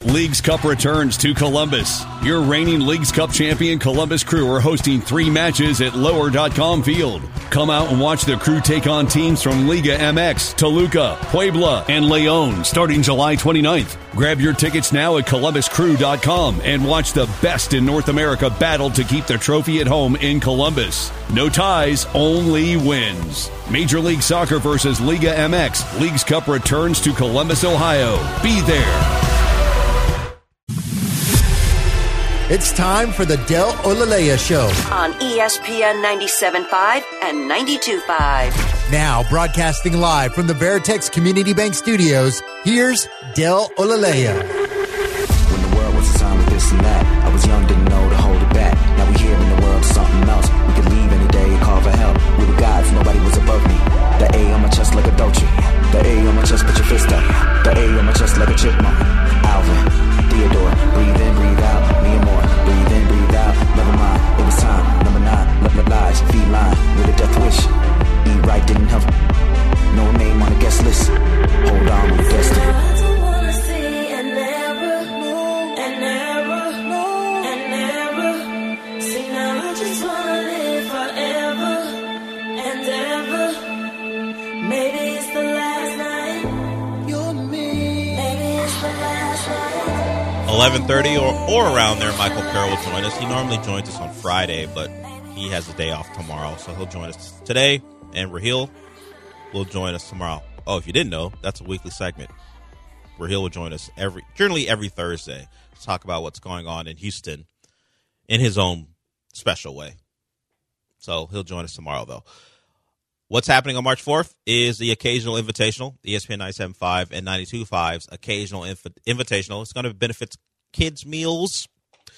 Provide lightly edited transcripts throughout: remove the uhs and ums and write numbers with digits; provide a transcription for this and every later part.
Leagues Cup returns to Columbus. Your reigning Leagues Cup champion Columbus Crew are hosting 3 matches at Lower.com Field. Come out and watch the Crew take on teams from Liga MX, Toluca, Puebla, and Leon starting July 29th. Grab your tickets now at ColumbusCrew.com and watch the best in North America battle to keep the trophy at home in Columbus. No ties, only wins. Major League Soccer versus Liga MX. Leagues Cup returns to Columbus, Ohio. Be there. It's time for the Del Olaleya Show on ESPN 97.5 and 92.5. Now broadcasting live from the Veritex Community Bank Studios, here's Del Olaleya. When the world was a sign with this and that, I was young, didn't know to hold it back. Now we here in the world, something else. We could leave any day and call for help. We were gods, nobody was above me. The A on my chest like a Dolce. The A on my chest, put your fist up. The A on my chest like a chipmunk. Alvin, Theodore, breathe in, breathe out. Me and more, breathe in, breathe out. Never mind, it was time. Number 9, love lies, feline with a death wish. Eat right, didn't help. No name on the guest list. Hold on, we're destined. Maybe it's the last night. You're me. Maybe it's the last night. 11:30 or around there, Michael Carroll will join us. He normally joins us on Friday, but he has a day off tomorrow, so he'll join us today. And Raheel will join us tomorrow. Oh, if you didn't know, that's a weekly segment. Raheel will join us generally every Thursday to talk about what's going on in Houston in his own special way. So he'll join us tomorrow, though. What's happening on March 4th is the Occasional Invitational, ESPN 97.5 and 92.5's Occasional Invitational. It's going to benefit kids' meals,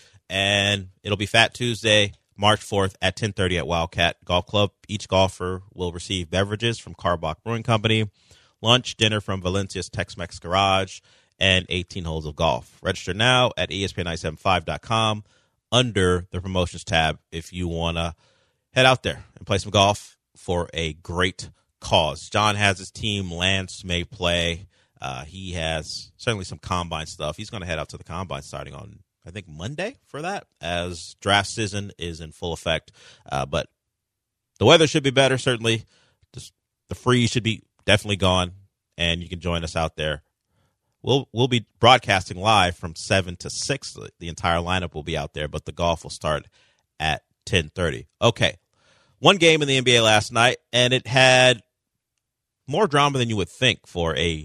and it'll be Fat Tuesday, March 4th at 10:30 at Wildcat Golf Club. Each golfer will receive beverages from Carbach Brewing Company, lunch, dinner from Valencia's Tex-Mex Garage, and 18 holes of golf. Register now at ESPN975.com under the promotions tab if you want to head out there and play some golf for a great cause. John has his team. Lance may play. He has certainly some combine stuff. He's going to head out to the combine starting on, I think, Monday for that, as draft season is in full effect. But the weather should be better, certainly. Just the freeze should be definitely gone, and you can join us out there. We'll be broadcasting live from 7 to 6. The entire lineup will be out there, but the golf will start at 10:30. Okay. One game in the NBA last night, and it had more drama than you would think for a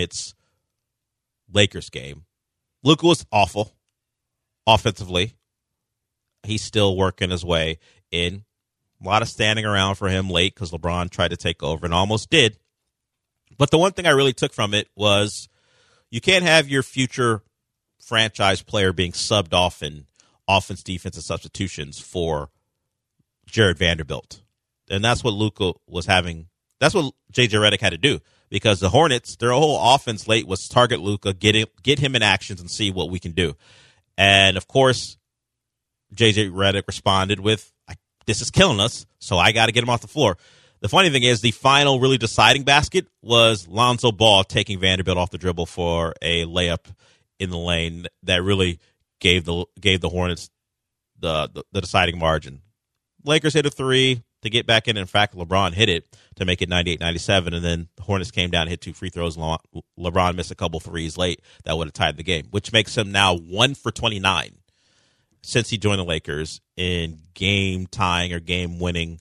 Hornets-Lakers game. Luka was awful offensively. He's still working his way in. A lot of standing around for him late because LeBron tried to take over and almost did. But the one thing I really took from it was you can't have your future franchise player being subbed off in offense, defense, and substitutions for Jared Vanderbilt. And that's what Luka was having. That's what J.J. Redick had to do, because the Hornets, their whole offense late was target Luka, get him in actions and see what we can do. And, of course, J.J. Redick responded with, this is killing us, so I got to get him off the floor. The funny thing is the final really deciding basket was Lonzo Ball taking Vanderbilt off the dribble for a layup in the lane that really gave the Hornets the deciding margin. Lakers hit a 3 to get back in. In fact, LeBron hit it to make it 98-97, and then the Hornets came down and hit 2 free throws. LeBron missed a couple threes late that would have tied the game, which makes him now 1 for 29 since he joined the Lakers in game-tying or game-winning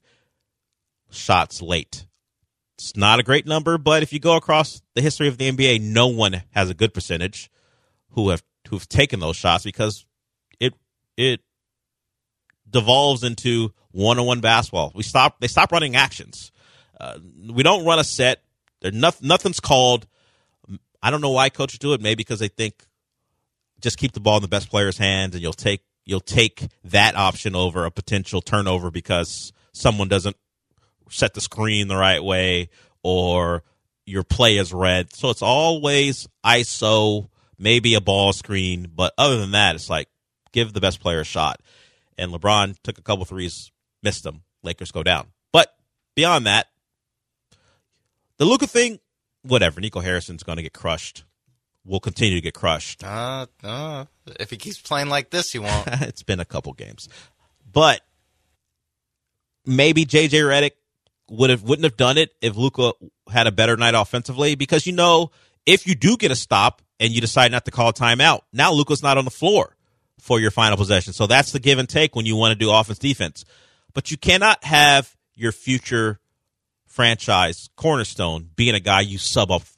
shots late. It's not a great number, but if you go across the history of the NBA, no one has a good percentage who've taken those shots, because it devolves into one-on-one basketball. They stop running actions. We don't run a set. Nothing's called. I don't know why coaches do it. Maybe because they think just keep the ball in the best player's hands, and you'll take that option over a potential turnover because someone doesn't set the screen the right way or your play is read. So it's always ISO, maybe a ball screen, but other than that, it's like give the best player a shot. And LeBron took a couple threes, missed them. Lakers go down. But beyond that, the Luka thing, whatever. Nico Harrison's going to get crushed will continue to get crushed. If he keeps playing like this, he won't. It's been a couple games. But maybe J.J. Redick wouldn't have done it if Luka had a better night offensively, because if you do get a stop and you decide not to call a timeout, now Luka's not on the floor for your final possession. So that's the give and take when you want to do offense defense. But you cannot have your future franchise cornerstone being a guy you sub off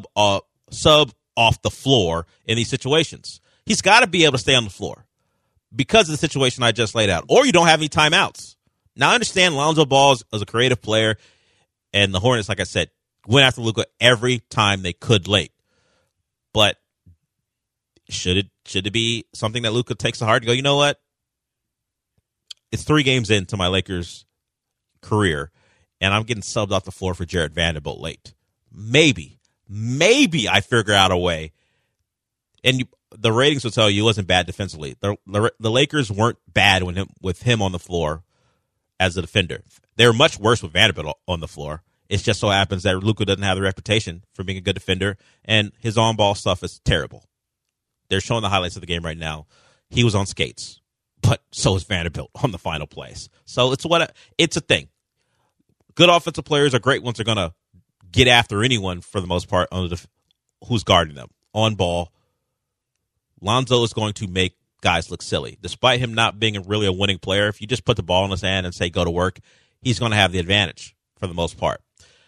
the floor in these situations. He's got to be able to stay on the floor because of the situation I just laid out, or you don't have any timeouts. Now, I understand Lonzo Ball is a creative player, and the Hornets, like I said, went after Luka every time they could late. But should it be something that Luka takes to heart and go, you know what? It's 3 games into my Lakers career, and I'm getting subbed off the floor for Jarred Vanderbilt late. Maybe I figure out a way. And the ratings will tell you it wasn't bad defensively. The Lakers weren't bad with him on the floor as a defender. They were much worse with Vanderbilt on the floor. It just so happens that Luka doesn't have the reputation for being a good defender, and his on-ball stuff is terrible. They're showing the highlights of the game right now. He was on skates, but so is Vanderbilt on the final plays. So it's a thing. Good offensive players or great ones are going to get after anyone for the most part who's guarding them. On ball, Lonzo is going to make guys look silly. Despite him not being really a winning player, if you just put the ball in his hand and say go to work, he's going to have the advantage for the most part.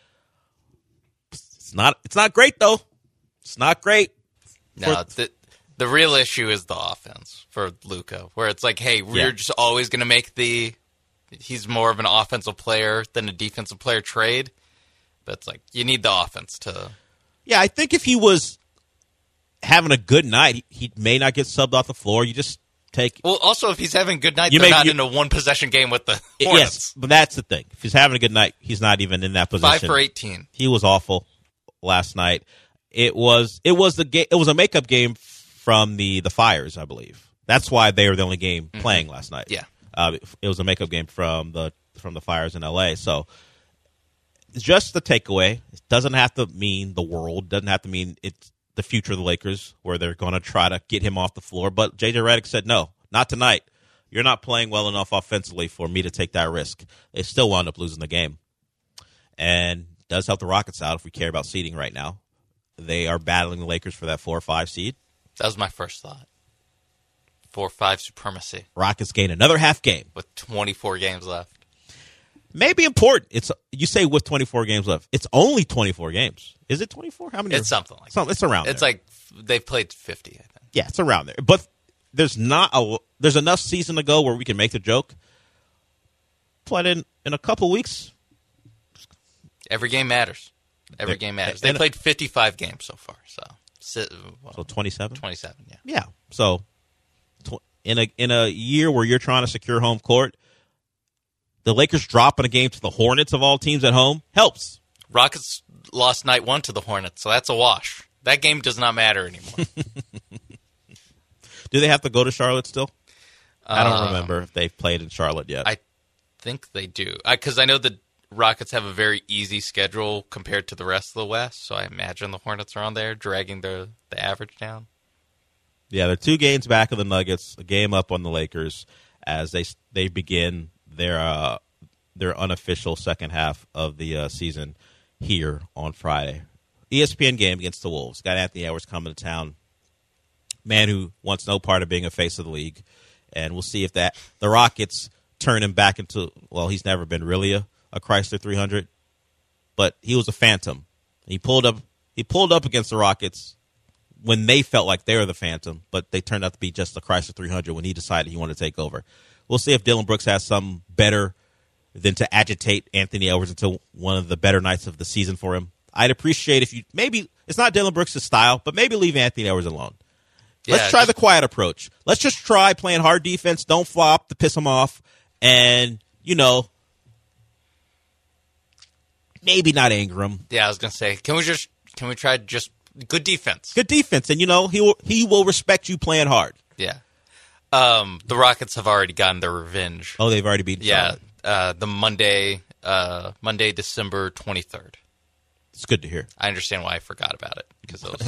It's not great, though. It's not great. No, the real issue is the offense for Luka, where it's like, hey, we're just always going to make he's more of an offensive player than a defensive player trade. But it's like, you need the offense to... Yeah, I think if he was having a good night, he may not get subbed off the floor. You just take... Well, also, if he's having a good night, they're not in a one-possession game with the Hornets. Yes, but that's the thing. If he's having a good night, he's not even in that position. 5 for 18. He was awful last night. It was a makeup game from the Fires, I believe. That's why they were the only game playing last night. Yeah. It was a makeup game from the Fires in LA. So it's just the takeaway. It doesn't have to mean the world. Doesn't have to mean it's the future of the Lakers where they're going to try to get him off the floor. But J.J. Redick said, no, not tonight. You're not playing well enough offensively for me to take that risk. They still wound up losing the game. And it does help the Rockets out if we care about seeding right now. They are battling the Lakers for that 4 or 5 seed. That was my first thought. 4-5 supremacy. Rockets gain another half game. With 24 games left. Maybe important. You say with 24 games left. It's only 24 games. Is it 24? How many? It's something like that. It's around It's there. like they've played 50, I think. Yeah, it's around there. But there's enough season to go where we can make the joke. But in a couple weeks. Every game matters. Every game matters. They played 55 games so far. So 27? 27, yeah. Yeah. So in a year where you're trying to secure home court, the Lakers dropping a game to the Hornets of all teams at home helps. Rockets lost night 1 to the Hornets, so that's a wash. That game does not matter anymore. Do they have to go to Charlotte still? I don't remember if they've played in Charlotte yet. I think they do. Because I know the Rockets have a very easy schedule compared to the rest of the West, so I imagine the Hornets are on there dragging the average down. Yeah, they're 2 games back of the Nuggets, a game up on the Lakers as they begin their unofficial second half of the season here on Friday. ESPN game against the Wolves. Got Anthony Edwards coming to town. Man who wants no part of being a face of the league. And we'll see if the Rockets turn him back into, well, he's never been really a Chrysler 300, but he was a phantom. He pulled up against the Rockets when they felt like they were the phantom, but they turned out to be just the Chrysler 300 when he decided he wanted to take over. We'll see if Dillon Brooks has something better than to agitate Anthony Edwards into one of the better nights of the season for him. I'd appreciate if you maybe it's not Dillon Brooks' style, but maybe leave Anthony Edwards alone. Let's try the quiet approach. Let's just try playing hard defense. Don't flop to piss him off, and maybe not anger him. Yeah, I was gonna say, can we try just good defense? Good defense, and he will respect you playing hard. Yeah. The Rockets have already gotten their revenge. Oh, they've already beaten Charlotte. The Monday, December 23rd. It's good to hear. I understand why I forgot about it because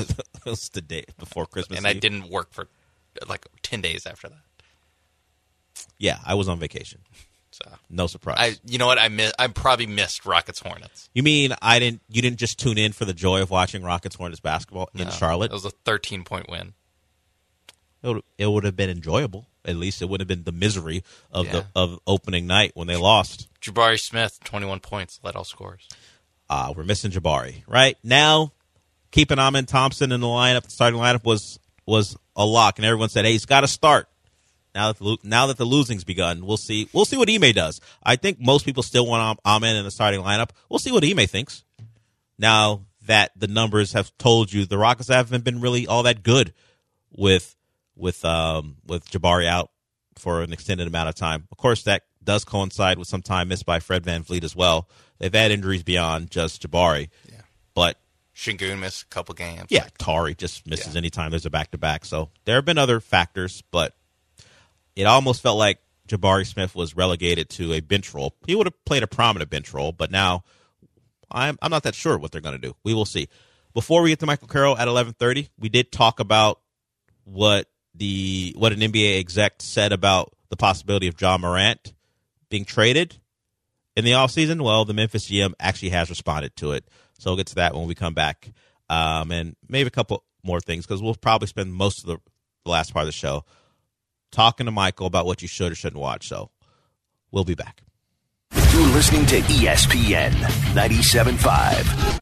was the day before Christmas And Eve. I didn't work for like 10 days after that. Yeah, I was on vacation. So no surprise. You know what? I probably missed Rockets Hornets. You mean you didn't just tune in for the joy of watching Rockets Hornets basketball in Charlotte? It was a 13-point win. It would have been enjoyable. At least it would have been the misery of opening night when they lost. Jabari Smith, 21 points, led all scorers. We're missing Jabari. Right now, keeping Amen Thompson in the lineup, the starting lineup was a lock, and everyone said, hey, he's got to start. Now that the losing's begun, we'll see what Ime does. I think most people still want Amen in the starting lineup. We'll see what Ime thinks. Now that the numbers have told you the Rockets haven't been really all that good with Jabari out for an extended amount of time. Of course, that does coincide with some time missed by Fred VanVleet as well. They've had injuries beyond just Jabari. Yeah. But Şengün missed a couple games. Yeah, Tari just misses anytime there's a back-to-back. So there have been other factors, but it almost felt like Jabari Smith was relegated to a bench role. He would have played a prominent bench role, but now I'm not that sure what they're going to do. We will see. Before we get to Michael Carroll at 11:30, we did talk about what an NBA exec said about the possibility of Ja Morant being traded in the offseason. Well, the Memphis GM actually has responded to it. So we'll get to that when we come back. And maybe a couple more things, because we'll probably spend most of the last part of the show talking to Michael about what you should or shouldn't watch. So we'll be back. You're listening to ESPN 97.5.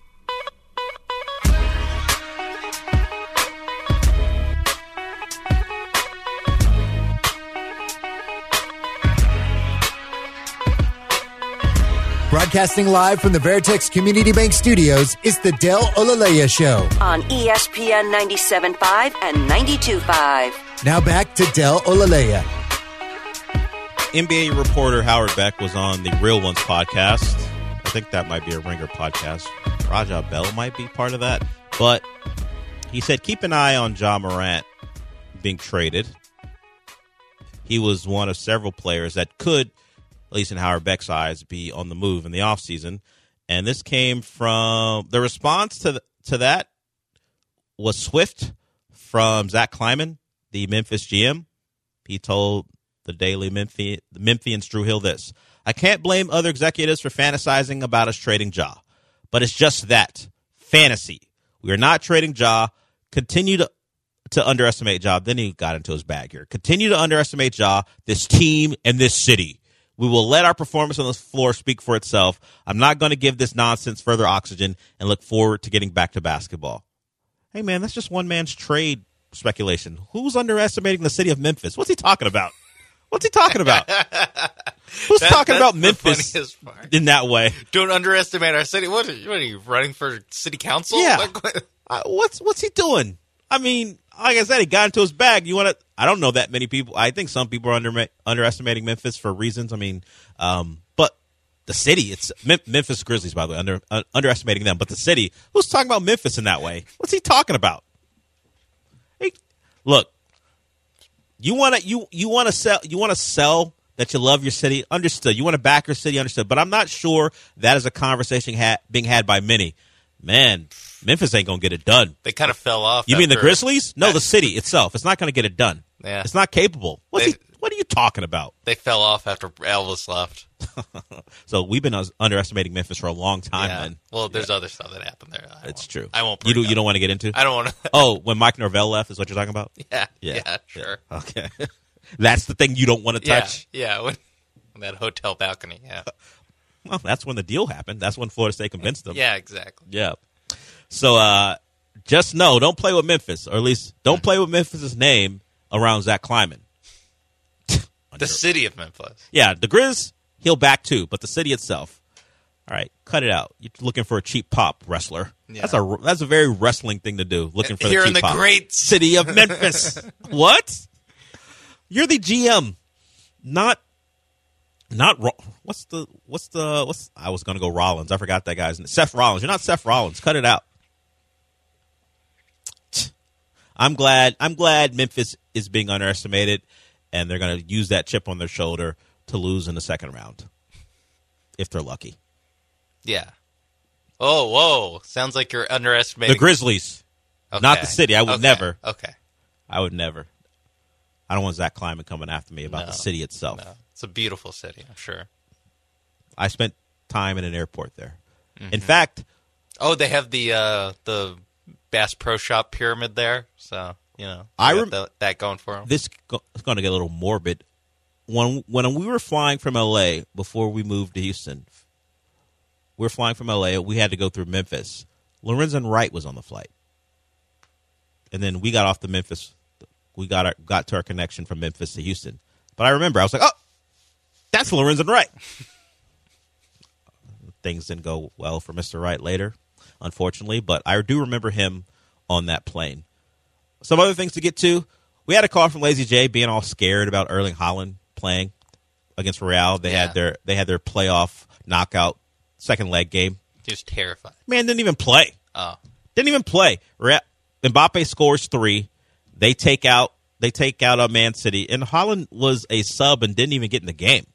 Broadcasting live from the Veritex Community Bank Studios, it's the Del Olaleya Show. On ESPN 97.5 and 92.5. Now back to Del Olaleya. NBA reporter Howard Beck was on the Real Ones podcast. I think that might be a Ringer podcast. Raja Bell might be part of that. But he said, keep an eye on Ja Morant being traded. He was one of several players that could, at least in Howard Beck's eyes, be on the move in the offseason. And this came from the response to that was swift from Zach Kleiman, the Memphis GM. He told the Daily Memphians Drew Hill this: I can't blame other executives for fantasizing about us trading Ja, but it's just that, fantasy. We are not trading Ja. Continue to underestimate Ja. Then he got into his bag here. Continue to underestimate Ja, this team, and this city. We will let our performance on the floor speak for itself. I'm not going to give this nonsense further oxygen and look forward to getting back to basketball. Hey, man, that's just one man's trade speculation. Who's underestimating the city of Memphis? What's he talking about? What's he talking about? Who's talking about Memphis in that way? Don't underestimate our city. What are you running for city council? Yeah. What's he doing? I mean, like I said, he got into his bag. I don't know that many people. I think some people are underestimating Memphis for reasons. I mean, but the city, it's Memphis Grizzlies, by the way, underestimating them. But the city, who's talking about Memphis in that way? What's he talking about? Hey, look, you want to sell that you love your city, understood. You want to back your city, understood. But I'm not sure that is a conversation being had by many. Man, Memphis ain't going to get it done. They kind of fell off. You mean the Grizzlies? No, the city itself. It's not going to get it done. Yeah. It's not capable. What are you talking about? They fell off after Elvis left. So we've been underestimating Memphis for a long time. Yeah. Then. Well, there's other stuff that happened there. It's true. I won't. You don't want to get into? I don't want to. Oh, when Mike Norvell left is what you're talking about? Yeah, sure. Okay. That's the thing you don't want to touch? Yeah, when that hotel balcony, yeah. Well, that's when the deal happened. That's when Florida State convinced them. Yeah, exactly. Yeah. So just know, don't play with Memphis, or at least don't play with Memphis' name around Zach Kleiman. The city of Memphis. Yeah, the Grizz, he'll back too, but the city itself. All right, cut it out. You're looking for a cheap pop wrestler. Yeah. That's a very wrestling thing to do, looking for the cheap pop. Here in the great city of Memphis. What? You're the GM. Not what's I was going to go Rollins. I forgot that guy's name. Seth Rollins. You're not Seth Rollins. Cut it out. I'm glad Memphis is being underestimated, and they're going to use that chip on their shoulder to lose in the second round, if they're lucky. Yeah. Oh, whoa. Sounds like you're underestimating the Grizzlies. Okay. Not the city. I would never. Okay. I would never. I don't want Zach Kleiman coming after me about the city itself. No. It's a beautiful city, I'm sure. I spent time in an airport there. Mm-hmm. In fact... Oh, they have the Bass Pro Shop pyramid there, so, that going for them. This is going to get a little morbid. When we were flying from L.A. before we moved to Houston, we were flying from L.A., we had to go through Memphis. Lorenzen Wright was on the flight. And then we got off the Memphis. We got to our connection from Memphis to Houston. But I remember, I was like, oh, that's Lorenzen Wright. Things didn't go well for Mr. Wright later, unfortunately. But I do remember him on that plane. Some other things to get to. We had a call from Lazy J being all scared about Erling Haaland playing against Real. They had their playoff knockout second leg game. Just terrified. Man didn't even play. Oh. Didn't even play. Mbappe scores 3. They take out a Man City, and Haaland was a sub and didn't even get in the game.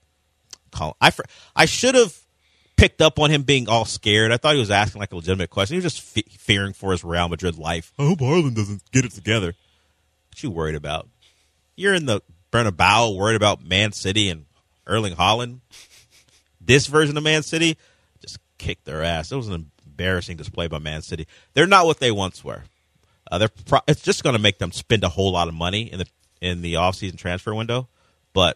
I should have picked up on him being all scared. I thought he was asking like a legitimate question. He was just fearing for his Real Madrid life. I hope Haaland doesn't get it together. What you worried about? You're in the Bernabeu worried about Man City and Erling Haaland. This version of Man City just kicked their ass. It was an embarrassing display by Man City. They're not what they once were. It's just going to make them spend a whole lot of money in the offseason transfer window. But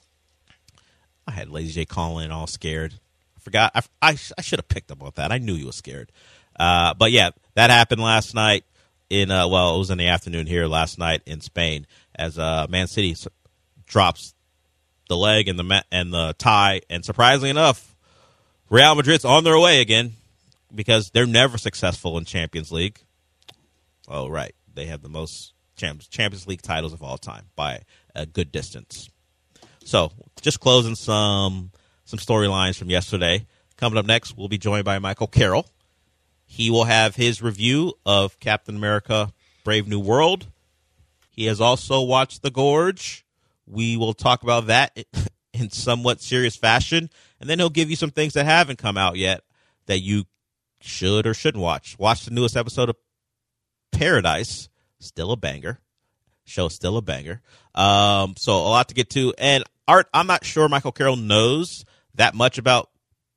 I had Lazy J calling in all scared. I forgot. I should have picked up on that. I knew he was scared. But yeah, that happened last night. It was in the afternoon here last night in Spain as Man City drops the leg and the tie. And surprisingly enough, Real Madrid's on their way again because they're never successful in Champions League. Oh, right. They have the most Champions League titles of all time by a good distance. So just closing some storylines from yesterday. Coming up next, we'll be joined by Michael Carroll. He will have his review of Captain America Brave New World. He has also watched The Gorge. We will talk about that in somewhat serious fashion. And then he'll give you some things that haven't come out yet that you should or shouldn't watch. Watch the newest episode of Paradise. Still a banger. Show still a banger. So a lot to get to. And Art, I'm not sure Michael Carroll knows that much about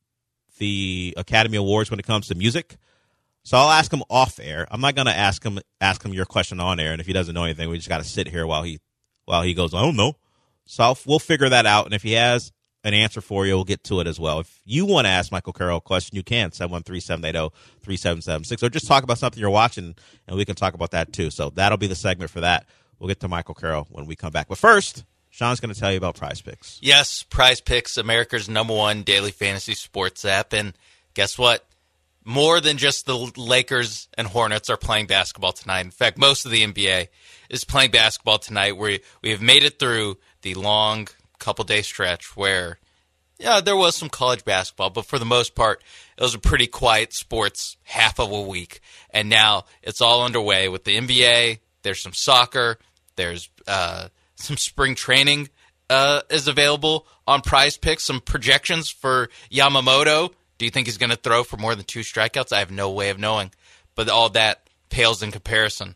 the Academy Awards when it comes to music. So I'll ask him off air. I'm not going to ask him your question on air. And if he doesn't know anything, we just got to sit here while he goes, I don't know. So we'll figure that out. And if he has an answer for you, we'll get to it as well. If you want to ask Michael Carroll a question, you can, 713-780-3776. Or just talk about something you're watching, and we can talk about that too. So that'll be the segment for that. We'll get to Michael Carroll when we come back. But first, Sean's going to tell you about Prize Picks. Yes, Prize Picks, America's #1 daily fantasy sports app. And guess what? More than just the Lakers and Hornets are playing basketball tonight. In fact, most of the NBA is playing basketball tonight. We have made it through the long couple-day stretch where, there was some college basketball, but for the most part, it was a pretty quiet sports half of a week. And now it's all underway with the NBA. There's some soccer. There's some spring training is available on Prize Picks. Some projections for Yamamoto. Do you think he's going to throw for more than 2 strikeouts? I have no way of knowing. But all that pales in comparison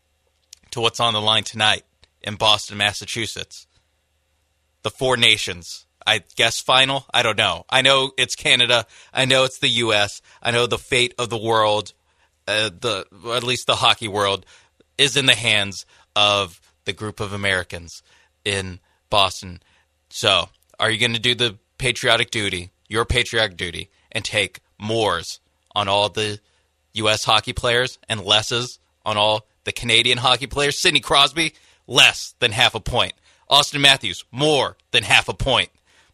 to what's on the line tonight in Boston, Massachusetts. The Four Nations, I guess, final? I don't know. I know it's Canada. I know it's the U.S. I know the fate of the world, at least the hockey world, is in the hands of the group of Americans in Boston. So, are you going to do the patriotic duty, your patriotic duty, and take mores on all the U.S. hockey players and lesses on all the Canadian hockey players? Sidney Crosby, less than half a point. Austin Matthews, more than half a point.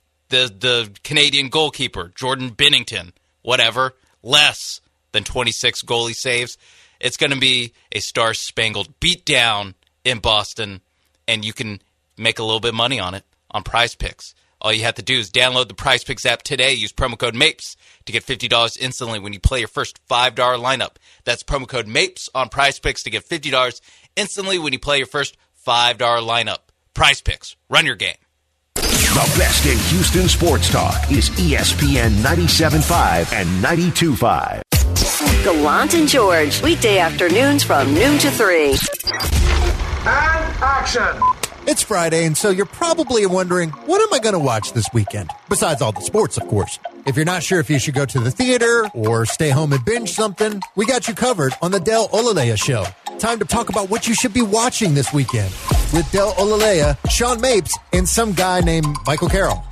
The Canadian goalkeeper, Jordan Binnington, whatever, less than 26 goalie saves. It's going to be a star-spangled beatdown in Boston, and you can make a little bit of money on it on Prize Picks. All you have to do is download the Prize Picks app today. Use promo code MAPES to get $50 instantly when you play your first $5 lineup. That's promo code MAPES on Prize Picks to get $50 instantly when you play your first $5 lineup. Prize Picks. Run your game. The best in Houston sports talk is ESPN 97.5 and 92.5. Gallant and George, weekday afternoons from noon to 3. And action! It's Friday, and so you're probably wondering, what am I going to watch this weekend? Besides all the sports, of course. If you're not sure if you should go to the theater or stay home and binge something, we got you covered on the Del Olalea Show. Time to talk about what you should be watching this weekend with Del Olalea, Sean Mapes, and some guy named Michael Carroll.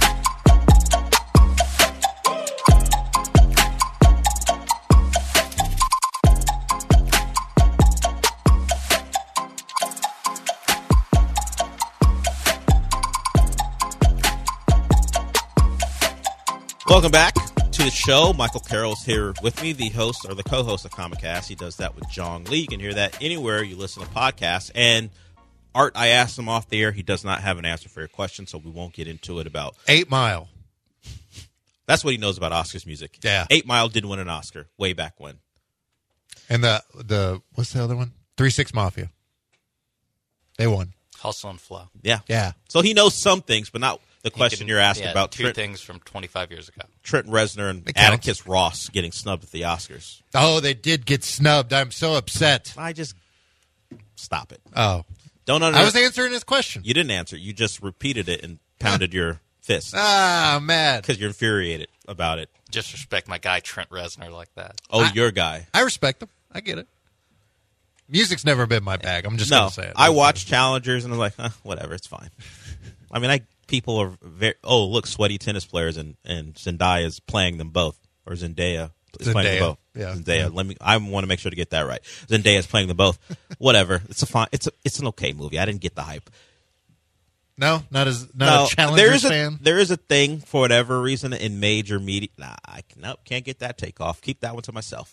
Welcome back to the show. Michael Carroll is here with me, the host or the co-host of Comicast. He does that with Jong Lee. You can hear that anywhere you listen to podcasts. And Art, I asked him off the air. He does not have an answer for your question, so we won't get into it about 8 Mile. That's what he knows about Oscars music. Yeah. 8 Mile did win an Oscar way back when. And the what's the other one? 3 6 Mafia. They won. Hustle and Flow. Yeah. Yeah. So he knows some things, but not the question you're asking about. Two things from 25 years ago. Trenton Reznor and Atticus Ross getting snubbed at the Oscars. Oh, they did get snubbed. I'm so upset. I just stop it. Oh. I was answering his question. You didn't answer. You just repeated it and pounded your fist. Ah, mad. Because you're infuriated about it. Disrespect my guy Trent Reznor like that. Oh, your guy. I respect him. I get it. Music's never been my bag. I'm just going to say it. I watched Challengers and I was like, whatever, it's fine. I mean, people are very, look, sweaty tennis players and Zendaya is playing them both. Or Zendaya is playing them both. Yeah. Zendaya. I want to make sure to get that right. Zendaya is playing them both. Whatever. It's an okay movie. I didn't get the hype. No, not a Challengers fan. There is a thing for whatever reason in major media. Can't get that takeoff. Keep that one to myself.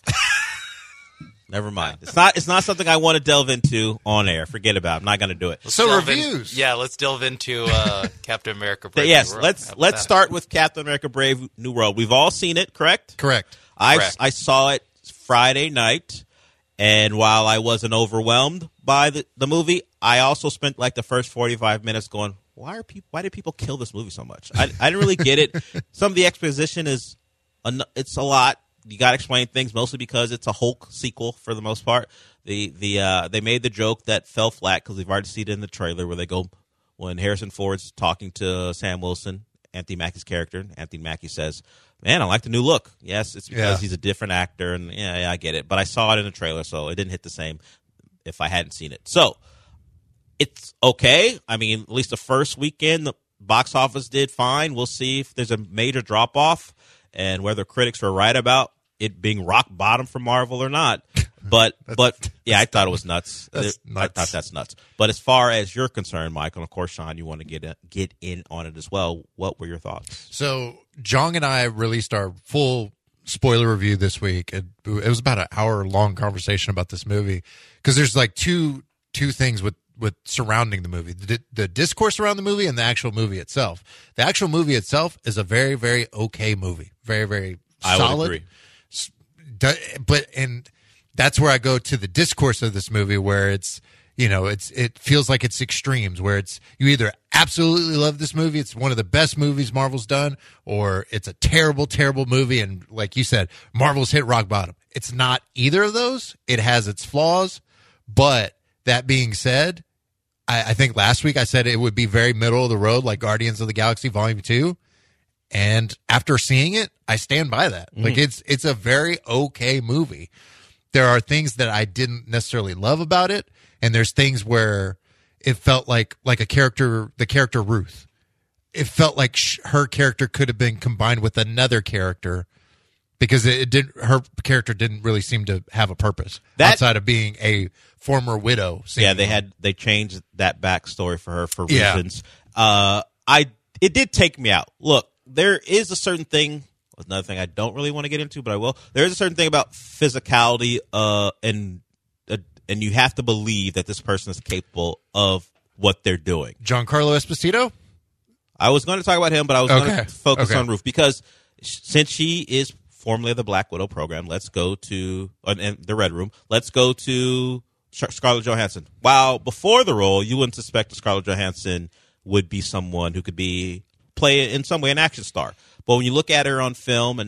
Never mind. It's not something I want to delve into on air. Forget about it. I'm not going to do it. So reviews. Let's delve into Captain America Brave Yes, New World. let's start with Captain America Brave New World. We've all seen it, correct? Correct. I saw it Friday night, and while I wasn't overwhelmed by the movie, I also spent like the first 45 minutes going, why did people kill this movie so much? I didn't really get it. Some of the exposition it's a lot. You got to explain things, mostly because it's a Hulk sequel for the most part. They made the joke that fell flat because we've already seen it in the trailer where they go when Harrison Ford's talking to Sam Wilson, Anthony Mackie's character. Anthony Mackie says, "Man, I like the new look." Yes, it's because he's a different actor, and yeah, I get it. But I saw it in the trailer, so it didn't hit the same if I hadn't seen it. So it's okay. I mean, at least the first weekend, the box office did fine. We'll see if there's a major drop off and whether critics were right about it being rock bottom for Marvel or not. But yeah, I thought it was nuts. I thought that's nuts. But as far as you're concerned, Michael, and of course, Sean, you want to get in on it as well. What were your thoughts? So Jong and I released our full spoiler review this week. It was about an hour-long conversation about this movie because there's like two things with surrounding the movie, the discourse around the movie and the actual movie itself. The actual movie itself is a very, very okay movie. Very, very solid. I would agree. And that's where I go to the discourse of this movie, where it feels like it's extremes, where you either absolutely love this movie, it's one of the best movies Marvel's done, or it's a terrible, terrible movie. And like you said, Marvel's hit rock bottom. It's not either of those. It has its flaws. But that being said, I think last week I said it would be very middle of the road, like Guardians of the Galaxy Volume 2. And after seeing it, I stand by that. Mm-hmm. Like it's a very okay movie. There are things that I didn't necessarily love about it, and there's things where it felt like the character Ruth. It felt like her character could have been combined with another character because her character didn't really seem to have a purpose outside of being a former widow. Yeah, they changed that backstory for her for reasons. It did take me out. Look, there is a certain thing. Another thing I don't really want to get into, but I will. There is a certain thing about physicality, and you have to believe that this person is capable of what they're doing. Giancarlo Esposito? I was going to talk about him, but I was going to focus on Ruth because since she is formerly of the Black Widow program, let's go to the Red Room. Let's go to Scarlett Johansson. While before the role, you wouldn't suspect that Scarlett Johansson would be someone who could play in some way an action star. But when you look at her on film and not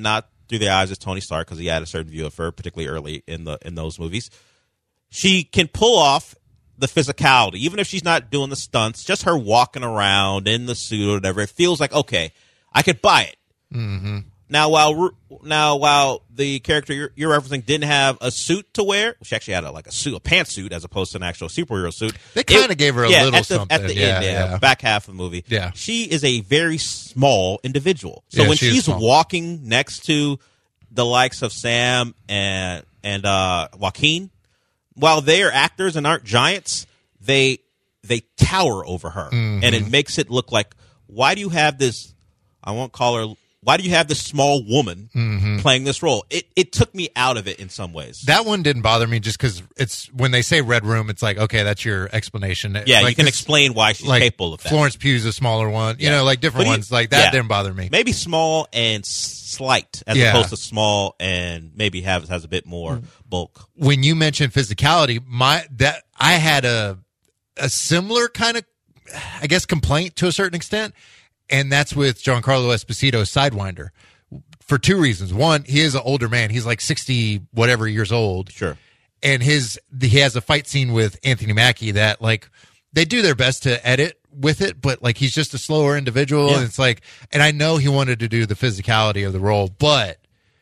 through the eyes of Tony Stark because he had a certain view of her, particularly early in those movies. She can pull off the physicality, even if she's not doing the stunts. Just her walking around in the suit or whatever, it feels like okay, I could buy it. Mm-hmm. Now, while the character you're referencing didn't have a suit to wear, she actually had a pantsuit as opposed to an actual superhero suit. They kind of gave her a little something at the end, back half of the movie. Yeah, she is a very small individual. So when she's walking next to the likes of Sam and Joaquin, while they are actors and aren't giants, they tower over her, and it makes it look like why do you have this? I won't call her. Why do you have this small woman playing this role? It took me out of it in some ways. That one didn't bother me just because it's when they say Red Room, it's like, okay, that's your explanation. Yeah, like you can explain why she's capable of that. Florence Pugh's a smaller one. You know, like different ones. Like that didn't bother me. Maybe small and slight as opposed to small and maybe has a bit more bulk. When you mentioned physicality, I had a similar kind of, I guess, complaint to a certain extent. And that's with Giancarlo Esposito's Sidewinder for two reasons. One, he is an older man. He's like 60 whatever years old. Sure. And he has a fight scene with Anthony Mackie that like they do their best to edit with it, but like he's just a slower individual. Yeah. And it's like, and I know he wanted to do the physicality of the role, but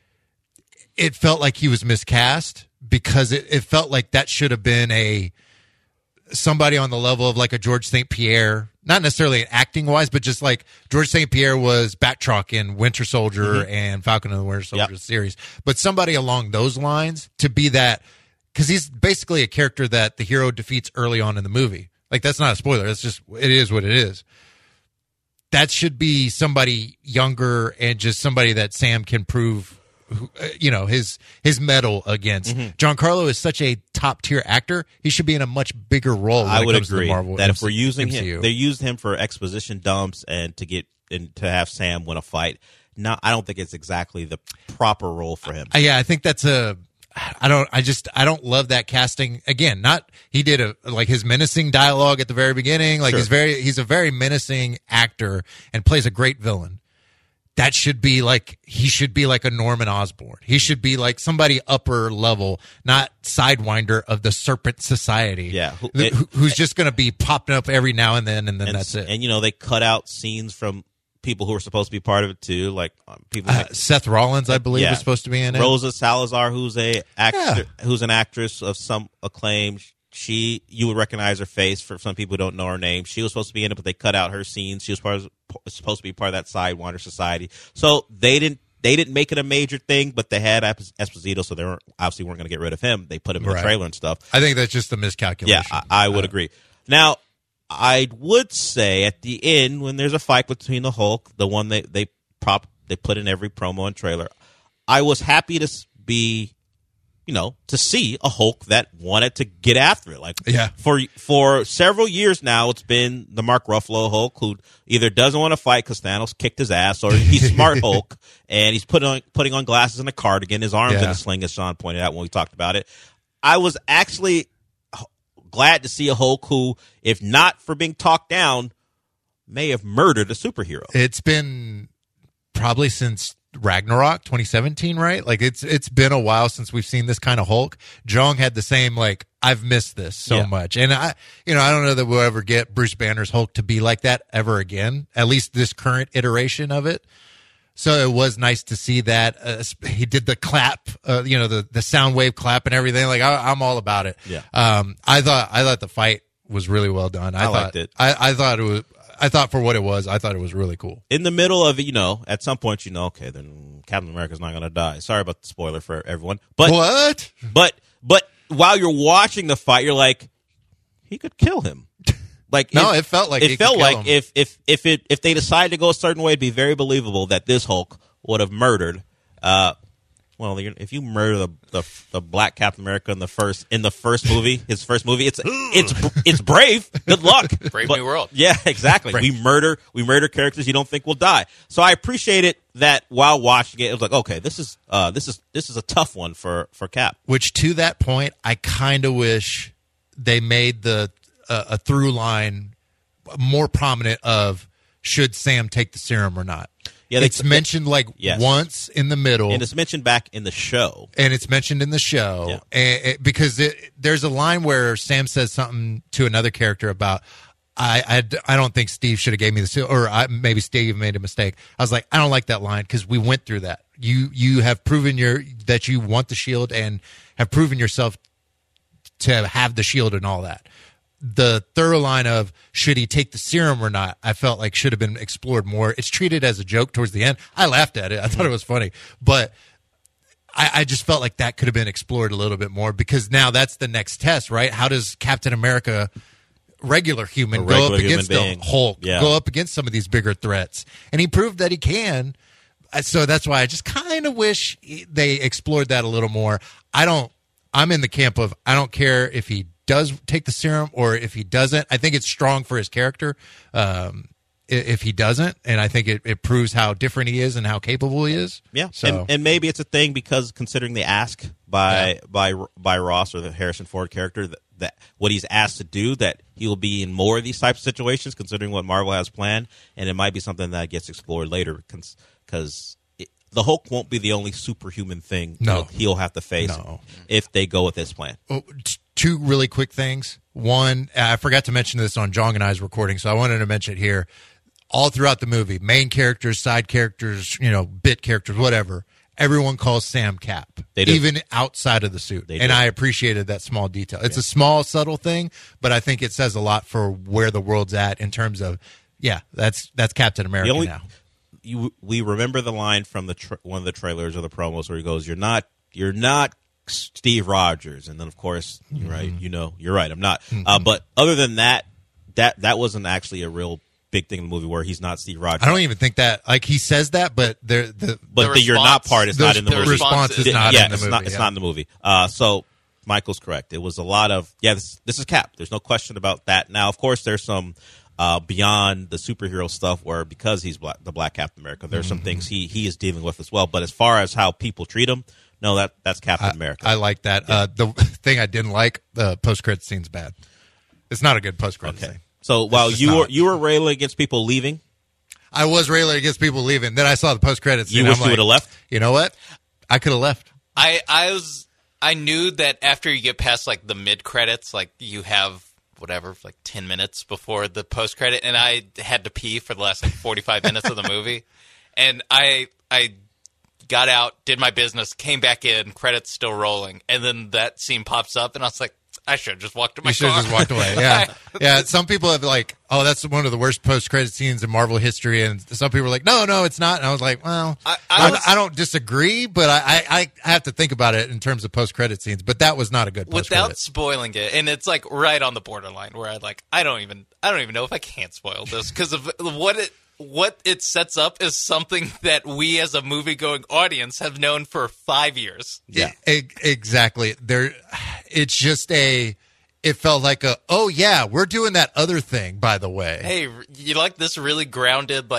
it felt like he was miscast because it felt like that should have been somebody on the level of like a George St. Pierre. Not necessarily acting wise, but just like George St. Pierre was Batroc in Winter Soldier and Falcon and the Winter Soldier series. But somebody along those lines to be that, because he's basically a character that the hero defeats early on in the movie. Like, that's not a spoiler. It's just, it is what it is. That should be somebody younger and just somebody that Sam can prove, you know, his mettle against. Giancarlo is such a top tier actor; he should be in a much bigger role. I would agree that if we're using him, they used him for exposition dumps and to have Sam win a fight. No, I don't think it's exactly the proper role for him. I think that's I don't love that casting. Again, he did his menacing dialogue at the very beginning. Like he's a very menacing actor and plays a great villain. That should be he should be like a Norman Osborn. He should be like somebody upper level, not Sidewinder of the Serpent Society. Yeah. Who's just going to be popping up every now and then that's it. And, you know, they cut out scenes from people who were supposed to be part of it too, like people like Seth Rollins, I believe, was supposed to be in it. Rosa Salazar, who's an actress of some acclaim. You would recognize her face for some people who don't know her name. She was supposed to be in it, but they cut out her scenes. She was supposed to be part of that Sidewinder Society. So they didn't make it a major thing, but they had Esposito, so they weren't going to get rid of him. They put him in the trailer and stuff. I think that's just a miscalculation. Yeah, I would agree. Now, I would say at the end when there's a fight between the Hulk, the one they put in every promo and trailer, I was happy to be, you know, to see a Hulk that wanted to get after it. Like, for several years now, it's been the Mark Ruffalo Hulk who either doesn't want to fight because Thanos kicked his ass, or he's smart Hulk and he's putting on glasses and a cardigan, his arms in a sling, as Sean pointed out when we talked about it. I was actually glad to see a Hulk who, if not for being talked down, may have murdered a superhero. It's been probably since Ragnarok 2017, right? Like it's been a while since we've seen this kind of Hulk. Jong had the same, like, I've missed this so much. And I don't know that we'll ever get Bruce Banner's Hulk to be like that ever again, at least this current iteration of it. So it was nice to see that. He did the clap, the sound wave clap and everything. Like I'm all about it. Yeah. I thought the fight was really well done. I liked it. I thought for what it was, I thought it was really cool. In the middle of it, you know, at some point, you know, okay, then Captain America's not going to die. Sorry about the spoiler for everyone. But what? But while you're watching the fight, you're like, he could kill him. Like it felt like if they decided to go a certain way, it'd be very believable that this Hulk would have murdered. Well, if you murder the Black Captain America in the first movie, his first movie, it's brave. Good luck. Brave New World. Yeah, exactly. Right. We murder characters you don't think will die. So I appreciate it that while watching it was like, okay, this is a tough one for Cap. Which, to that point, I kind of wish they made a through line more prominent of should Sam take the serum or not. Yeah, it's mentioned once in the middle, and it's mentioned back in the show. Yeah. And because there's a line where Sam says something to another character about, I don't think Steve should have gave me the shield, or maybe Steve made a mistake. I was like, I don't like that line because we went through that. You have proven that you want the shield and have proven yourself to have the shield and all that. The thorough line of should he take the serum or not, I felt like should have been explored more. It's treated as a joke towards the end. I laughed at it. I thought it was funny, but I just felt like that could have been explored a little bit more, because now that's the next test, right? How does Captain America, regular human, go up against the Hulk, go up against some of these bigger threats? And he proved that he can. So that's why I just kind of wish they explored that a little more. I'm in the camp of, I don't care if he does take the serum or if he doesn't. I think it's strong for his character if he doesn't, and I think it proves how different he is and how capable he is. Yeah, so and maybe it's a thing because considering the ask by Ross, or the Harrison Ford character, that what he's asked to do, that he will be in more of these types of situations, considering what Marvel has planned, and it might be something that gets explored later, because the Hulk won't be the only superhuman thing he'll have to face if they go with this plan. Oh, two really quick things. One, I forgot to mention this on Jong and I's recording, so I wanted to mention it here. All throughout the movie, main characters, side characters, bit characters, whatever, everyone calls Sam Cap, even outside of the suit. And I appreciated that small detail. It's a small, subtle thing, but I think it says a lot for where the world's at in terms of, that's Captain America now. We remember the line from one of the trailers or the promos where he goes, "You're not Steve Rogers," and then of course, you're right. You're right. I'm not. But other than that wasn't actually a real big thing in the movie where he's not Steve Rogers. I don't even think that. He says that, but the "you're not" part is not in the movie. The response is not in the movie. It's not in the movie. So Michael's correct. It was a lot of this is Cap. There's no question about that. Now, of course, there's some beyond the superhero stuff where, because he's the Black Captain America, there's some things he is dealing with as well. But as far as how people treat him, no, that's Captain America. I like that. Yeah. The thing I didn't like, the post-credit scene's bad. It's not a good post-credit scene. So while you were railing against people leaving, I was railing against people leaving. Then I saw the post-credit scene. You wish you would have left? You know what? I could have left. I knew that after you get past the mid credits, you have 10 minutes before the post credit, and I had to pee for the last 45 minutes of the movie, and I got out, did my business, came back in, credits still rolling, and then that scene pops up, and I was like, I should have just walked to my car. You should have just walked away. Yeah, yeah. Some people have that's one of the worst post-credit scenes in Marvel history, and some people are like, no, it's not. And I was like, well, I don't disagree, but I have to think about it in terms of post-credit scenes. But that was not a good post-credit. Without spoiling it, and it's right on the borderline where I don't even know if I can spoil this because of what it sets up is something that we as a movie-going audience have known for 5 years. Yeah, exactly. It's just it felt like we're doing that other thing, by the way. Hey, you like this really grounded,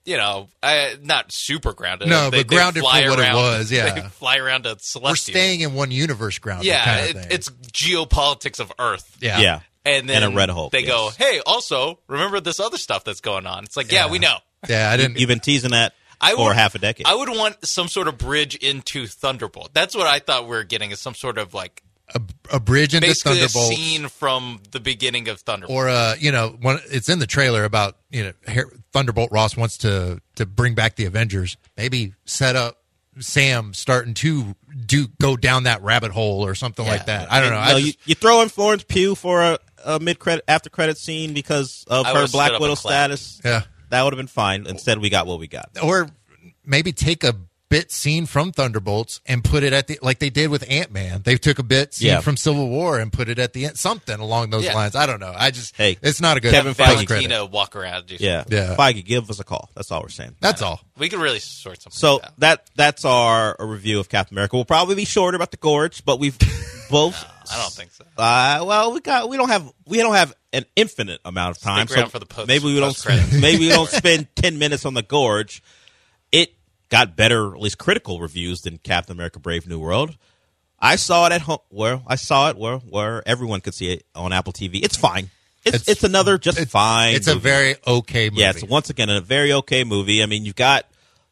not super grounded. No, but grounded for what it was, yeah. They fly around a celestial. We're staying in one universe grounded kind of thing. It's geopolitics of Earth. Yeah. Yeah. And then a Red Hulk, they go, hey, also, remember this other stuff that's going on. It's we know. Yeah, I didn't. You've been teasing that for half a decade. I would want some sort of bridge into Thunderbolt. That's what I thought we were getting, is some sort of a bridge into Thunderbolt. Basically a scene from the beginning of Thunderbolt. Or, it's in the trailer about, Thunderbolt Ross wants to bring back the Avengers. Maybe set up Sam starting to go down that rabbit hole or something like that. I don't know. You throw in Florence Pugh for a after credit scene because of her Black Widow status. Yeah, that would have been fine. Instead, we got what we got. Or maybe take a bit scene from Thunderbolts and put it at like they did with Ant-Man. They took a bit scene from Civil War and put it at the end. Something along those lines. I don't know. It's not a good Kevin Feige walk around. Yeah. Feige, give us a call. That's all we're saying. That's all. We can really sort something. So that's our review of Captain America. We'll probably be shorter about the gorge, but we've both. I don't think so. Well, we don't have an infinite amount of time. Stick around for the maybe we don't spend 10 minutes on the gorge. It got better, at least critical reviews, than Captain America: Brave New World. I saw it at home. Where everyone could see it on Apple TV. It's fine. It's another fine. It's movie. A very okay movie. Yeah, it's once again a very okay movie. I mean, you've got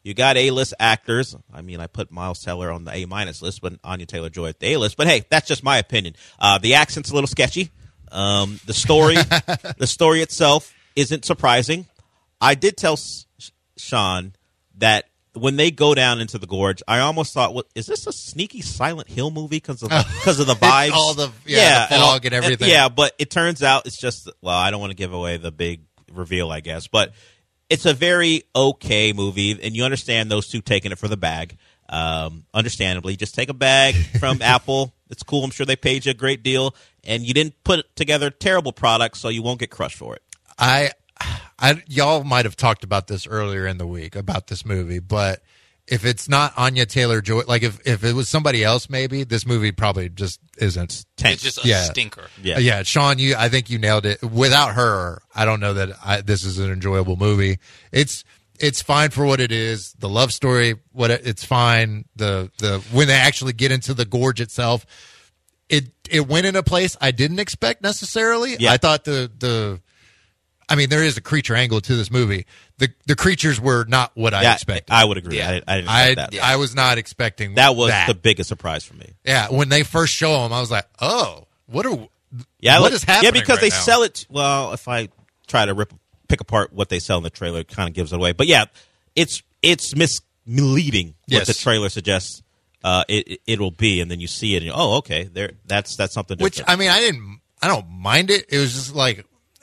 You got A-list actors. I mean, I put Miles Teller on the A- list, but Anya Taylor-Joy at the A-list. But hey, that's just my opinion. The accent's a little sketchy. The story itself isn't surprising. I did tell Sean that when they go down into the gorge, I almost thought, "What is this? A sneaky Silent Hill movie because of the vibes, all the fog and everything." But it turns out it's just I don't want to give away the big reveal, I guess, but it's a very okay movie, and you understand those two taking it for the bag. Understandably, just take a bag from Apple. It's cool. I'm sure they paid you a great deal, and you didn't put together terrible products, so you won't get crushed for it. Y'all might have talked about this earlier in the week about this movie, but if it's not Anya Taylor-Joy, like if it was somebody else, maybe this movie probably just isn't. It's just a stinker. Yeah. Sean, I think you nailed it. Without her, I don't know that this is an enjoyable movie. It's fine for what it is. The love story, it's fine. The when they actually get into the gorge itself, it went in a place I didn't expect necessarily. Yeah. I thought I mean, there is a creature angle to this movie. The creatures were not what I expected. I would agree. Yeah. I didn't expect that. Yeah. I was not expecting that. Was the biggest surprise for me. Yeah, when they first show them, I was like, "Oh, what is happening?" Yeah, because right they now? sell it. Well, if I try to pick apart what they sell in the trailer, it kind of gives it away. But yeah, it's misleading what the trailer suggests it will be, and then you see it, and okay, that's something different. Which I mean, I don't mind it. It was just like.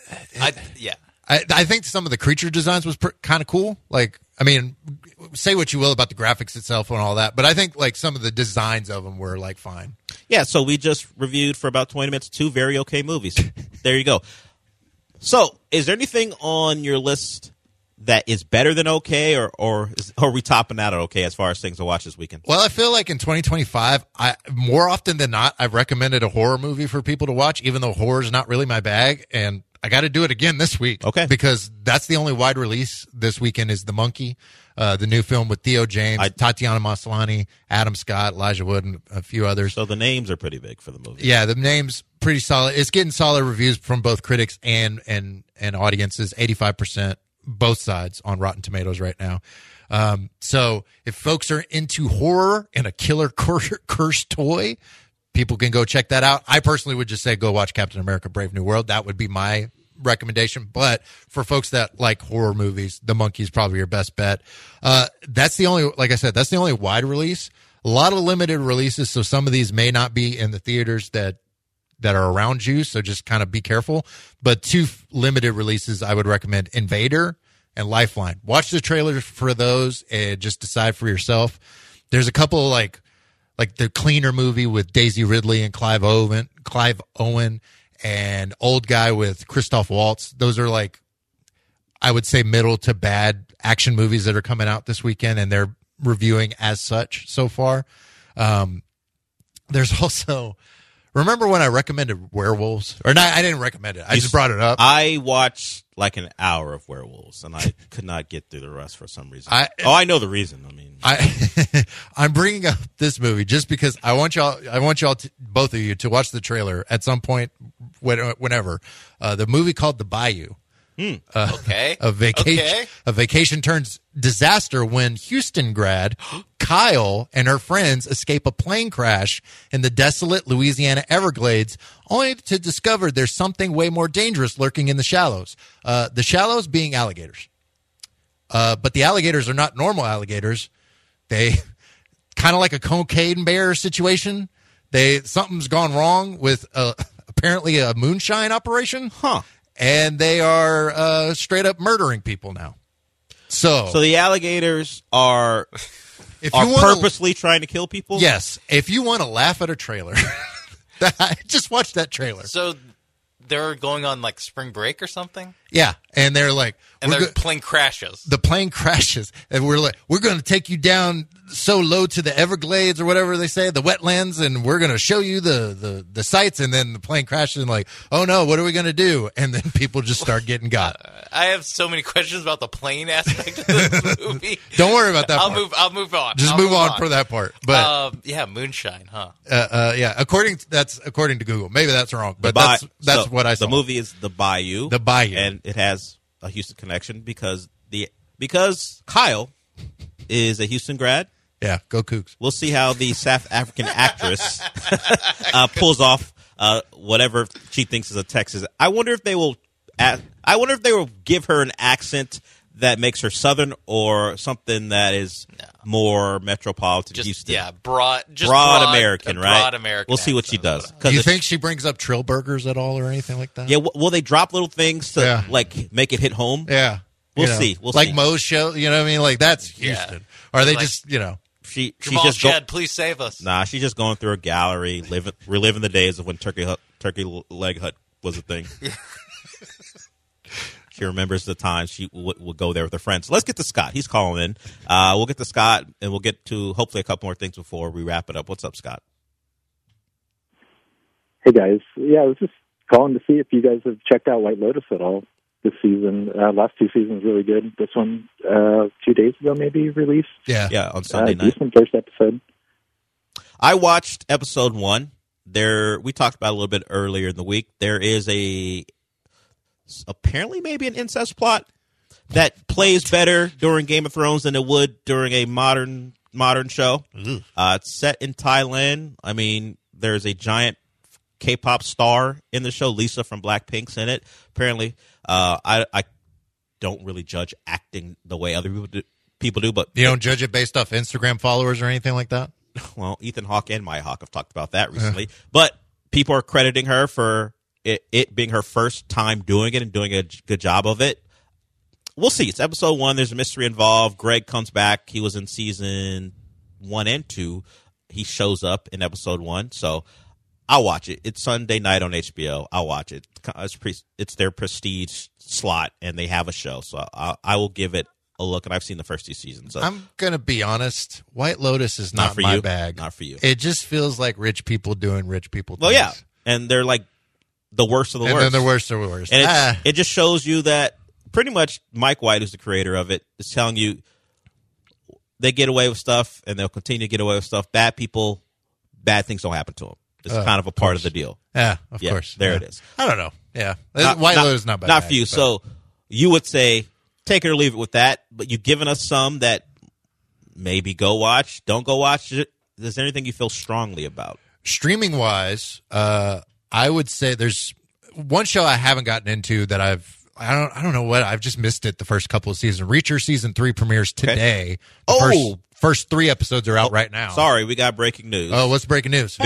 I think some of the creature designs was kind of cool. Like, I mean, say what you will about the graphics itself and all that, but I think like some of the designs of them were like fine. Yeah, so we just reviewed for about 20 minutes 2 very okay movies. There you go. So, is there anything on your list that is better than okay, or are we topping out at okay as far as things to watch this weekend? Well, I feel like in 2025, more often than not, I've recommended a horror movie for people to watch, even though horror is not really my bag, and I got to do it again this week. Okay. Because that's the only wide release this weekend is The Monkey, the new film with Theo James, Tatiana Maslany, Adam Scott, Elijah Wood, and a few others. So the names are pretty big for the movie. Yeah, the name's pretty solid. It's getting solid reviews from both critics and audiences, 85%, both sides on Rotten Tomatoes right now. So if folks are into horror and a killer cursed toy, people can go check that out. I personally would just say go watch Captain America: Brave New World. That would be my recommendation. But for folks that like horror movies, The Monkey is probably your best bet. That's the only, like I said, that's the only wide release. A lot of limited releases, so some of these may not be in the theaters that are around you, so just kind of be careful. But 2 limited releases I would recommend: Invader and Lifeline. Watch the trailers for those and just decide for yourself. There's a couple like the Cleaner movie with Daisy Ridley and Clive Owen, and Old Guy with Christoph Waltz. Those are like, I would say, middle to bad action movies that are coming out this weekend, and they're reviewing as such so far. There's also, remember when I recommended Werewolves? Or not, I didn't recommend it. I just brought it up. I watched like an hour of Werewolves, and I could not get through the rest for some reason. I know the reason. I mean, I'm bringing up this movie just because I want y'all both of you to watch the trailer at some point, whenever. The movie called The Bayou. Okay. A vacation turns disaster when Houston grad Kyle and her friends escape a plane crash in the desolate Louisiana Everglades, only to discover there's something way more dangerous lurking in the shallows. The shallows being alligators. But the alligators are not normal alligators. They kind of like a cocaine bear situation. Something's gone wrong with apparently a moonshine operation. Huh. And they are straight up murdering people now. So the alligators are purposely trying to kill people? Yes. If you want to laugh at a trailer, just watch that trailer. So they're going on like spring break or something? Yeah. And they're like... And their plane crashes. The plane crashes. And we're like, we're going to take you down so low to the Everglades or whatever they say, the wetlands, and we're going to show you the sights. And then the plane crashes and like, oh no, what are we going to do? And then people just start getting got. I have so many questions about the plane aspect of this movie. Don't worry about that part. I'll move on. Just move on for that part. But yeah, moonshine, huh? Yeah, according to Google. Maybe that's wrong, but that's what I saw. The movie is The Bayou. The Bayou. And it has a Houston connection because Kyle is a Houston grad. Yeah, go Cougs. We'll see how the South African actress pulls off whatever she thinks is a Texas. I wonder if they will give her an accent that makes her Southern or something that is more metropolitan. Just, Houston. broad American, right? Broad American. We'll see what she does. Do you think she brings up Trill Burgers at all or anything like that? Yeah, will they drop little things to like make it hit home? Yeah. We'll see. We'll like see. Moe's show, you know what I mean? Like, that's Houston. Or are they just, she's Jamal just Jed, please save us. Nah, she's just going through a gallery, reliving the days of when Turkey Leg Hut was a thing. She remembers the time she would go there with her friends. Let's get to Scott. He's calling in. We'll get to Scott, and we'll get to hopefully a couple more things before we wrap it up. What's up, Scott? Hey, guys. Yeah, I was just calling to see if you guys have checked out White Lotus at all this season. Last 2 seasons really good. This one 2 days ago maybe released. Yeah, on Sunday night. Decent first episode. I watched episode 1. We talked about it a little bit earlier in the week. There is apparently maybe an incest plot that plays better during Game of Thrones than it would during a modern show. It's set in Thailand. I mean, there's a giant K-pop star in the show. Lisa from Blackpink's in it. Apparently, I don't really judge acting the way other people do, but you don't judge it based off Instagram followers or anything like that? Well, Ethan Hawke and Maya Hawke have talked about that recently, but people are crediting her for it being her first time doing it and doing a good job of it. We'll see. It's episode 1. There's a mystery involved. Greg comes back. He was in season 1 and 2. He shows up in episode 1. So I'll watch it. It's Sunday night on HBO. I'll watch it. It's their prestige slot, and they have a show. So I will give it a look, and I've seen the first 2 seasons. So. I'm going to be honest. White Lotus is not my bag. Not for you. It just feels like rich people doing rich people things. Well, yeah. And they're like the worst of the worst. And then the worst of the worst. And it just shows you that pretty much Mike White, who's the creator of it, is telling you they get away with stuff and they'll continue to get away with stuff. Bad people, bad things don't happen to them. It's kind of a part of the deal. Yeah, of course. There it is. I don't know. Yeah. White Lotus is not bad. Not for you. But. So you would say take it or leave it with that, but you've given us some that maybe go watch, don't go watch it. Is there anything you feel strongly about? Streaming wise, I would say there's one show I haven't gotten into that I don't know what I've just missed it the first couple of seasons. Reacher season 3 premieres today. Okay. First 3 episodes are out right now. Sorry, we got breaking news. Oh, what's breaking news?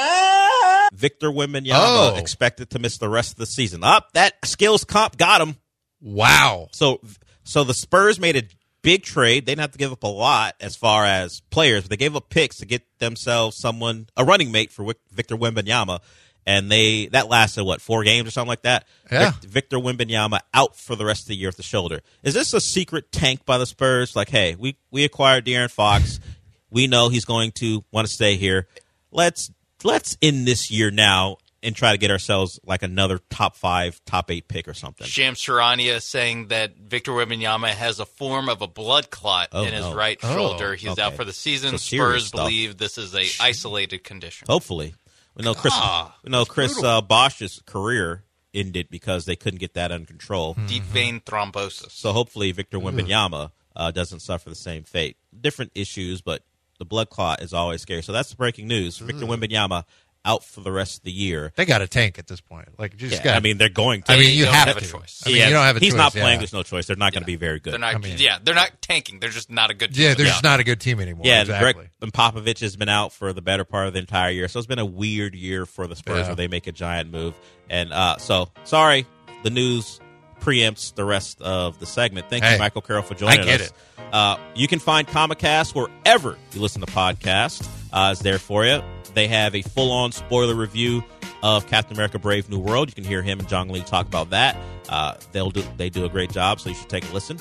Victor Wembanyama expected to miss the rest of the season. That skills comp got him. Wow. So the Spurs made a big trade. They didn't have to give up a lot as far as players, but they gave up picks to get themselves a running mate for Victor Wembanyama. And that lasted, 4 games or something like that? Yeah. Victor Wembanyama out for the rest of the year with the shoulder. Is this a secret tank by the Spurs? Like, hey, we acquired De'Aaron Fox. We know he's going to want to stay here. Let's end this year now and try to get ourselves like another top 5, top 8 pick or something. Shams Charania saying that Victor Wembanyama has a form of a blood clot in his right shoulder. He's out for the season. So Spurs believe this is a isolated condition. Hopefully. We know Chris Bosh's career ended because they couldn't get that under control. Deep vein thrombosis. So hopefully Victor Wembanyama doesn't suffer the same fate. Different issues, but the blood clot is always scary. So that's the breaking news. Victor Wembanyama out for the rest of the year. They got a tank at this point. Like, you just they're going to. I mean, you don't have have to. a choice. I mean, you don't have a choice. He's not playing. There's no choice. They're not going to be very good. They're not. They're not tanking. They're just not a good team. Yeah, they're just not a good team anymore. Yeah, exactly. Greg and Popovich has been out for the better part of the entire year, so it's been a weird year for the Spurs where they make a giant move. And so, sorry, the news preempts the rest of the segment. Thank you, Michael Carroll, for joining us. I get it. You can find Comicast wherever you listen to podcasts. It's there for you. They have a full-on spoiler review of Captain America: Brave New World. You can hear him and John Lee talk about that. They do a great job, so you should take a listen.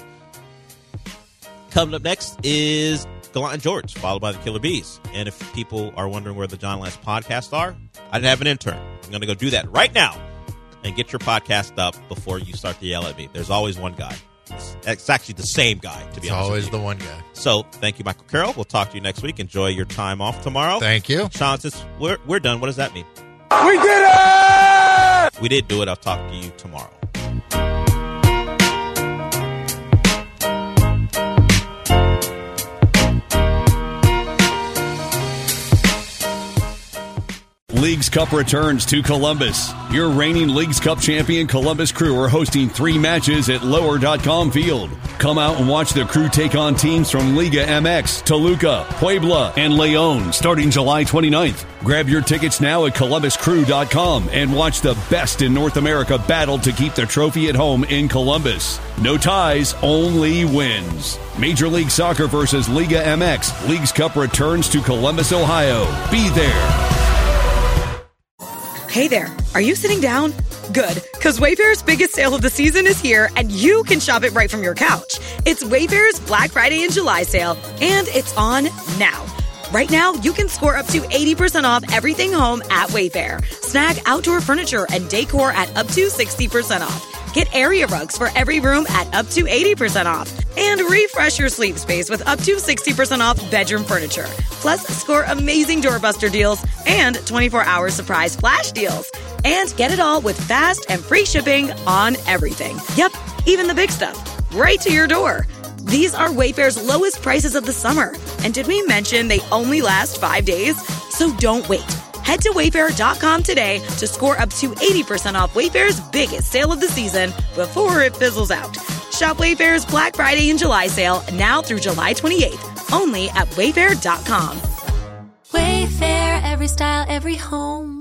Coming up next is Gallant and George, followed by the Killer Bees. And if people are wondering where the John Lance podcasts are, I didn't have an intern. I'm going to go do that right now and get your podcast up before you start to yell at me. There's always one guy. It's actually the same guy, to be honest with you. It's always the one guy. So, thank you, Michael Carroll. We'll talk to you next week. Enjoy your time off tomorrow. Thank you. Sean, since we're done, what does that mean? We did it! We did do it. I'll talk to you tomorrow. Cup returns to Columbus. Your reigning Leagues Cup champion Columbus Crew are hosting 3 matches at Lower.com Field. Come out and watch the Crew take on teams from Liga MX, Toluca, Puebla, and León starting July 29th. Grab your tickets now at ColumbusCrew.com and watch the best in North America battle to keep the trophy at home in Columbus. No ties, only wins. Major League Soccer versus Liga MX. Leagues Cup returns to Columbus, Ohio. Be there. Hey there, are you sitting down? Good, because Wayfair's biggest sale of the season is here, and you can shop it right from your couch. It's Wayfair's Black Friday and July sale, and it's on now. Right now, you can score up to 80% off everything home at Wayfair. Snag outdoor furniture and decor at up to 60% off. Get area rugs for every room at up to 80% off. And refresh your sleep space with up to 60% off bedroom furniture. Plus, score amazing doorbuster deals and 24-hour surprise flash deals. And get it all with fast and free shipping on everything. Yep, even the big stuff. Right to your door. These are Wayfair's lowest prices of the summer. And did we mention they only last 5 days? So don't wait. Head to Wayfair.com today to score up to 80% off Wayfair's biggest sale of the season before it fizzles out. Shop Wayfair's Black Friday and July sale now through July 28th, only at Wayfair.com. Wayfair, every style, every home.